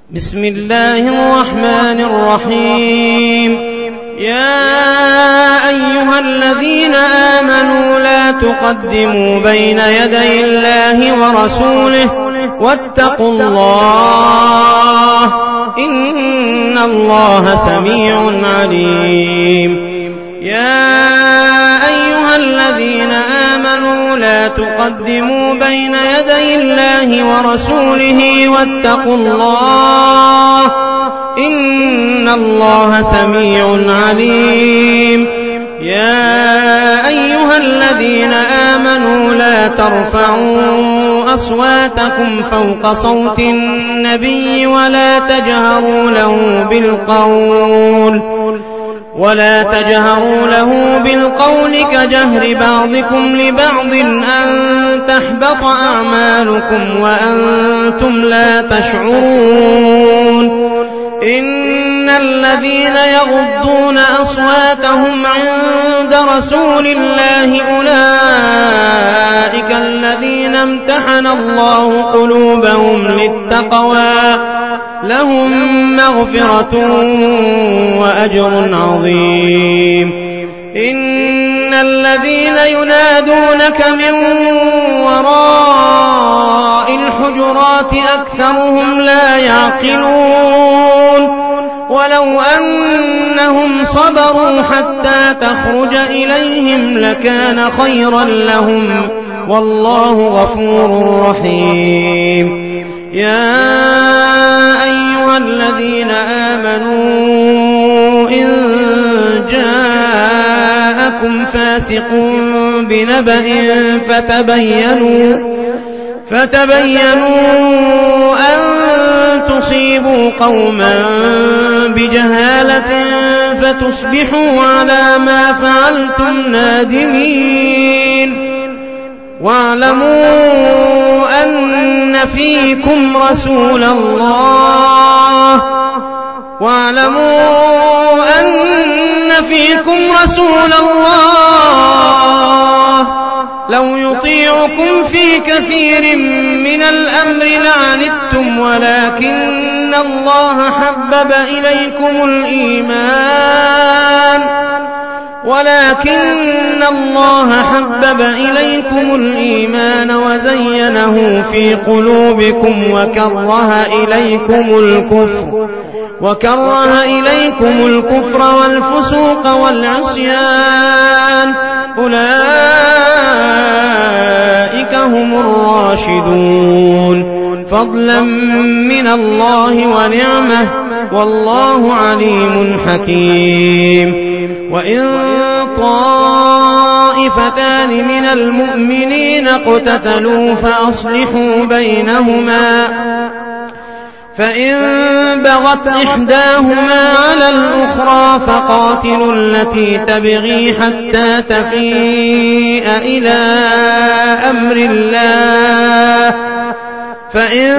بسم الله الرحمن الرحيم. يا أيها الذين آمنوا لا تقدموا بين يدي الله ورسوله واتقوا الله إن الله سميع عليم. يا أيها الذين آمنوا لا تقدموا بين يدي الله ورسوله واتقوا الله إن الله سميع عليم. يا أيها الذين آمنوا لا ترفعوا أصواتكم فوق صوت النبي ولا تجهروا له بالقول كجهر بعضكم لبعض أن تحبط أعمالكم وأنتم لا تشعرون. إن الذين يغضون أصواتهم عند رسول الله أولئك الذين امتحن الله قلوبهم للتقوى لهم مغفرة وأجر عظيم. إن الذين ينادونك من وراء الحجرات أكثرهم لا يعقلون ولو أنهم صبروا حتى تخرج إليهم لكان خيرا لهم والله غفور رحيم. يا أيها الذين آمنوا إن جاءكم فاسق بنبأ فتبينوا أن تصيبوا قوما بجهالة فتصبحوا على ما فعلتم نادمين. واعلموا أن فيكم رسول الله لو يطيعكم في كثير من الأمر لعنتم ولكن الله حبب إليكم الإيمان وزينه في قلوبكم وكره إليكم الكفر والفسوق والعصيان أولئك هم الراشدون فضلا من الله ونعمه والله عليم حكيم. وإن طائفتان من المؤمنين اقتتلوا فأصلحوا بينهما فإن بغت إحداهما على الأخرى فقاتلوا التي تبغي حتى تفيء إلى أمر الله فإن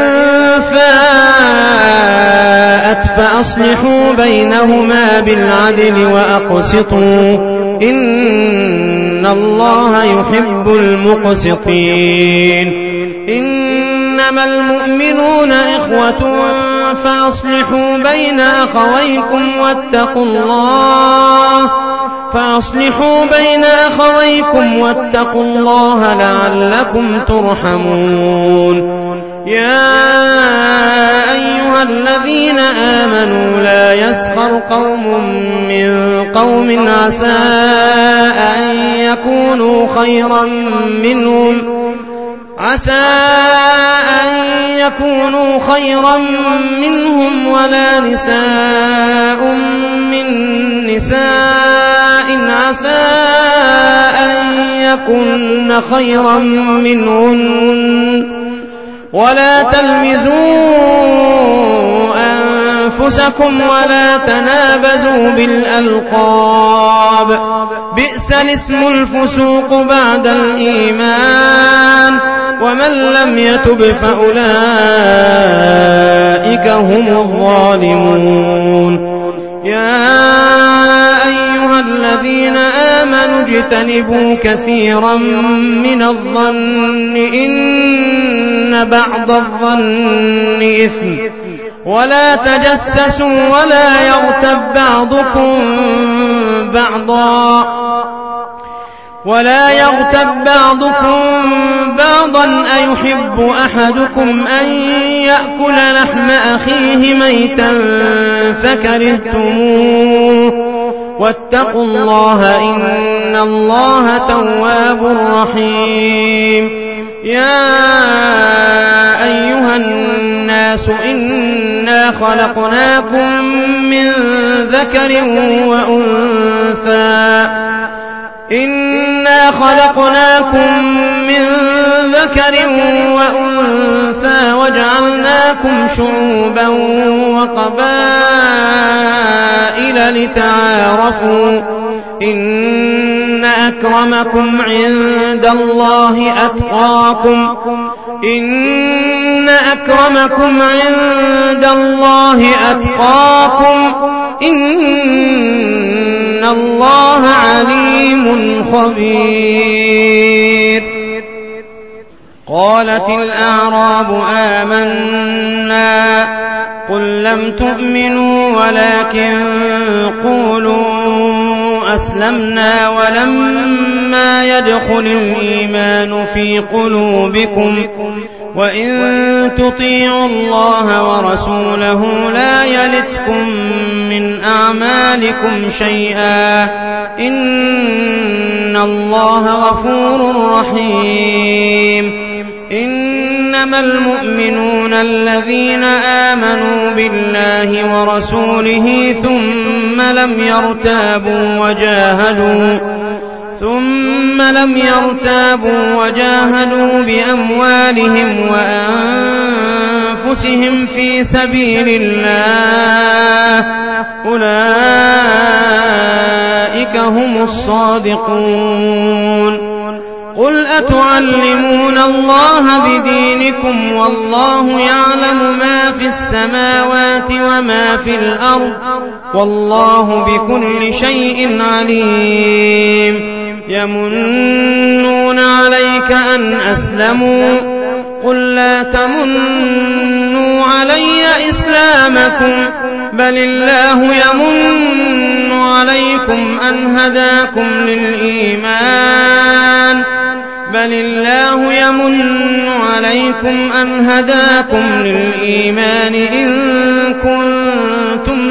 فاءت فأصلحوا بينهما بالعدل وأقسطوا إن الله يحب المقسطين. إنما المؤمنون إخوة فأصلحوا بين أخويكم واتقوا الله لعلكم ترحمون. يا أيها الذين آمنوا لا يسخر قوم من قوم عسى أن يكونوا خيرا منهم ولا نساء من نساء عسى أن يكن خيرا منهن ولا تلمزوا أنفسكم ولا تنابزوا بالألقاب بئس الاسم الفسوق بعد الإيمان ومن لم يتب فأولئك هم الظالمون. يا أيها الذين آمنوا اجتنبوا كثيرا من الظن إن إن بعض الظن إثم ولا تجسسوا ولا يغتب بعضكم بعضا أيحب أحدكم أن يأكل لحم أخيه ميتا فكرهتموه واتقوا الله إن الله تواب رحيم. يا أيها الناس إنا خلقناكم من ذكر وأنثى وجعلناكم شعوبا وقبائل لتعارفوا إن أكرمكم عند الله أتقاكم إن الله عليم خبير. قالت الأعراب آمنا قل لم تؤمنوا ولكن قولوا أسلمنا ولما يدخل الإيمان في قلوبكم وإن تطيعوا الله ورسوله لا يلتكم من أعمالكم شيئا إن الله غفور رحيم. إنما المؤمنون الذين آمنوا بالله ورسوله ثم لم يرتابوا وجاهدوا بأموالهم وأنفسهم في سبيل الله أولئك هم الصادقون. قل أتعلمون الله بدينكم والله يعلم ما في السماوات وما في الأرض والله بكل شيء عليم. يمنون عليك أن أسلموا قل لا تمنوا علي إسلامكم بل الله يمن عليكم أن هداكم للإيمان إن كنتم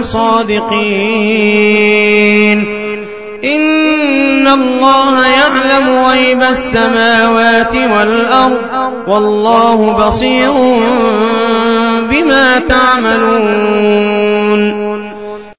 صادقين. إن الله يعلم غيب السماوات والأرض والله بصير بما تعملون.